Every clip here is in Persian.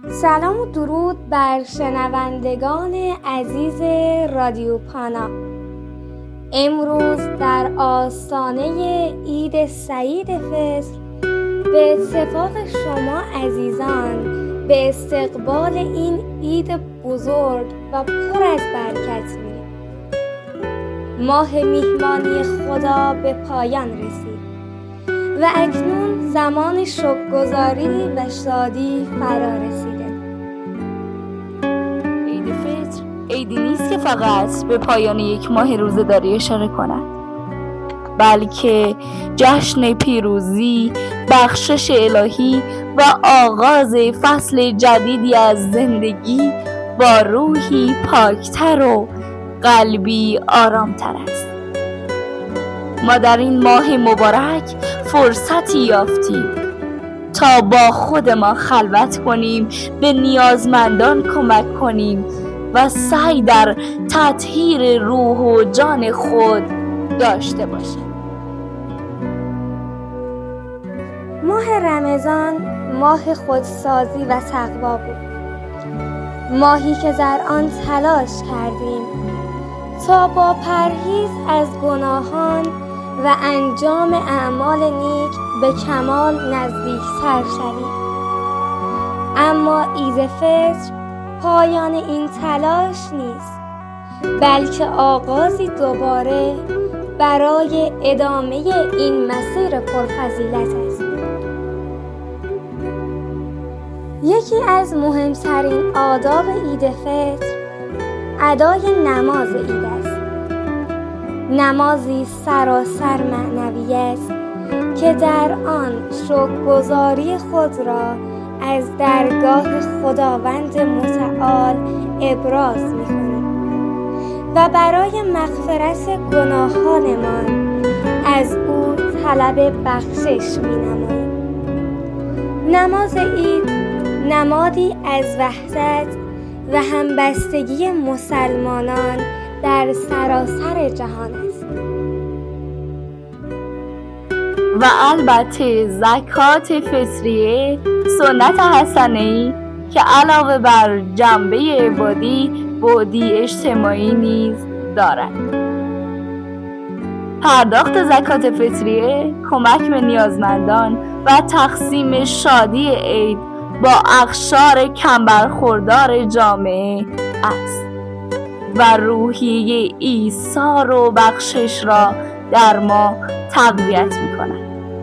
سلام و درود بر شنوندگان عزیز رادیو پانا. امروز در آستانه عید سعید فطر به اتفاق شما عزیزان به استقبال این عید بزرگ و پر از برکت میریم. ماه میهمانی خدا به پایان رسید و اکنون زمان شکرگزاری و شادی فرا رسیده. عید فطر عیدی نیست که فقط به پایان یک ماه روزه‌داری اشاره کند، بلکه جشن پیروزی، بخشش الهی و آغاز فصل جدیدی از زندگی با روحی پاکتر و قلبی آرامتر است. ما در این ماه مبارک فرصتی یافتیم تا با خود ما خلوت کنیم، به نیازمندان کمک کنیم و سعی در تطهیر روح و جان خود داشته باشیم. ماه رمضان ماه خودسازی و تقوا بود، ماهی که در آن تلاش کردیم تا با پرهیز از گناهان و انجام اعمال نیک به کمال نزدیکتر شویم. اما عید فطر پایان این تلاش نیست، بلکه آغازی دوباره برای ادامه این مسیر پرفضیلت است. یکی از مهمترین آداب عید فطر ادای نماز عید است. نمازی سراسر معنویت که در آن شکرگزاری خود را از درگاه خداوند متعال ابراز می‌کنیم و برای مغفرت گناهانمان از او طلب بخشش می‌نماییم. نماز عید نمادی از وحدت و همبستگی مسلمانان در سراسر جهان است. و البته زکات فطریه سنت حسنه‌ای که علاوه بر جنبه عبادی بعدی اجتماعی نیز دارد. پرداخت زکات فطریه کمک به نیازمندان و تقسیم شادی عید با اقشار کم برخوردار جامعه است و روحیه ایثار و بخشش را در ما تقویت می‌کند.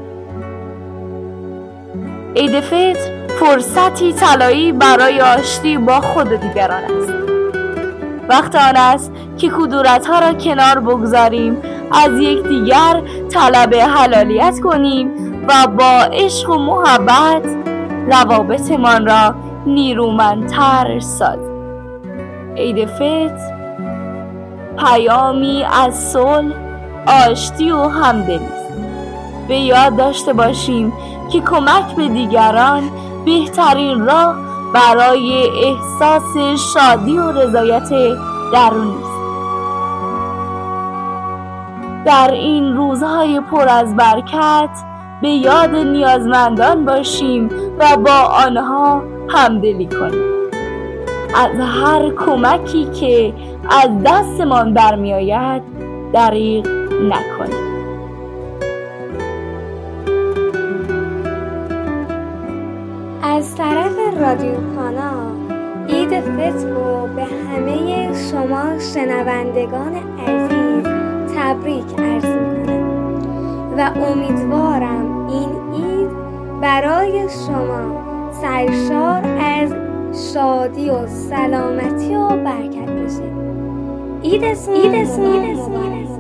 عید فطر فرصتی طلایی برای آشتی با خود و دیگران است. وقت آن است که کدورت‌ها را کنار بگذاریم، از یکدیگر طلب حلالیت کنیم و با عشق و محبت روابطمان را نیرومندتر سازیم. عید فطر پیامی از صلح، آشتی و همدلی است. به یاد داشته باشیم که کمک به دیگران بهترین راه برای احساس شادی و رضایت درونی است. در این روزهای پر از برکت به یاد نیازمندان باشیم و با آنها همدلی کنیم. از هر کمکی که از دستمان برمی آید دریغ نکنیم. از طرف رادیو پانا عید فطر رو به همه شما شنوندگان عزیز تبریک عرض می‌کنم و امیدوارم این عید برای شما سرشار از شادی و سلامتی و برکت بشه. عیدتون مبارک.